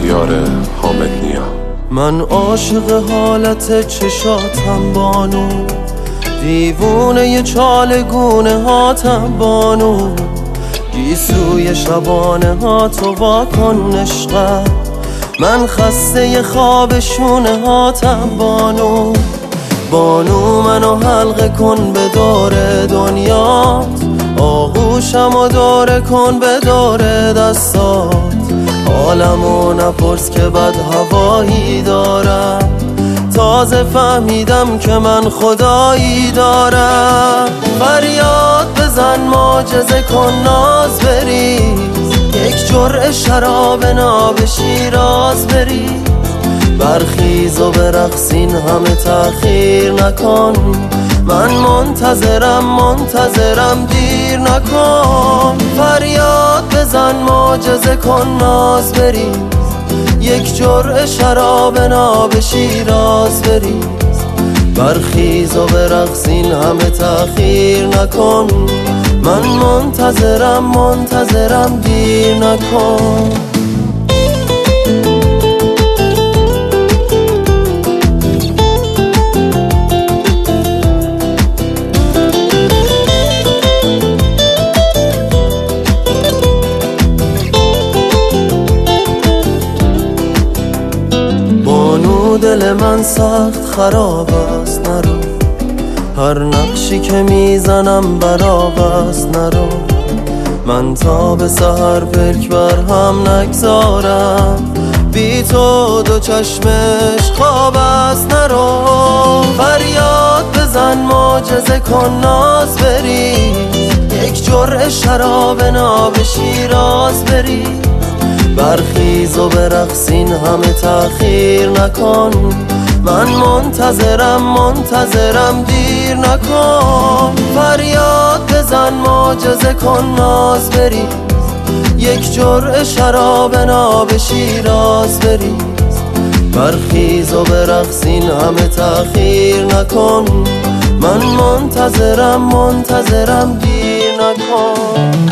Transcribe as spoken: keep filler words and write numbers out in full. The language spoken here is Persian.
شهریار حامد نیا. من عاشق حالت چشاتم بانو، دیوونه ی چالگونه هاتم بانو، گیسوی شبانه ها تو واکن عشقم، من خسته ی خواب شونه هاتم بانو. بانو منو حلقه کن به دور دنیات، آغوشم و دوره کن به دور دستات، حالمو نپرس که بد هوایی دارم، تازه فهمیدم که من خدایی دارم. فریاد بزن معجزه کن ناز بریز، یک جرعه شراب ناب شیراز بریز، برخیز و برقصین همه تأخیر نکن، من منتظرم منتظرم دیر نکن. فریاد بزن معجزه کن ناز بریز، یک جرعه شراب ناب شیراز بریز، برخیز و برقصین همه تأخیر نکن، من منتظرم منتظرم دیر نکن. دل من سخت خراب است نرو، هر نقشی که میزنم براب است نرو، من تا به سحر پلک بر هم نگذارم، بی تو دو چشمش خواب است نرو. فریاد بزن معجزه کن ناز بریز، یک جرعه شراب ناب شیراز بریز، برخیز و برقصین همه تأخیر نکن، من منتظرم منتظرم دیر نکن. فریاد بزن معجزه کن ناز بریز، یک جرعه شراب ناب شیراز بریز، برخیز و برقصین همه تأخیر نکن، من منتظرم منتظرم دیر نکن.